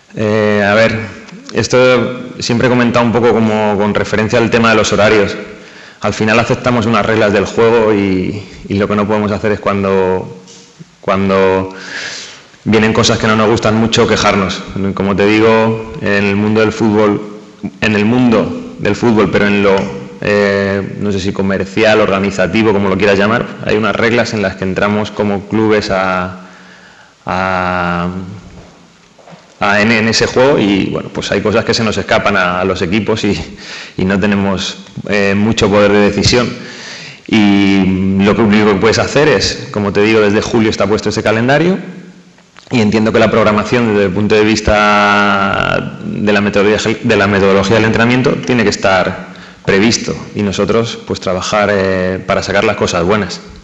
A ver, esto siempre he comentado un poco como con referencia al tema de los horarios. Al final aceptamos unas reglas del juego y lo que no podemos hacer es cuando vienen cosas que no nos gustan mucho, quejarnos. Como te digo, en el mundo del fútbol, pero en lo, no sé si comercial, organizativo, como lo quieras llamar, hay unas reglas en las que entramos como clubes en ese juego y bueno, pues hay cosas que se nos escapan a los equipos y no tenemos mucho poder de decisión. Y lo único que puedes hacer es, como te digo, desde julio está puesto ese calendario y entiendo que la programación desde el punto de vista de la metodología del entrenamiento tiene que estar previsto y nosotros pues trabajar para sacar las cosas buenas.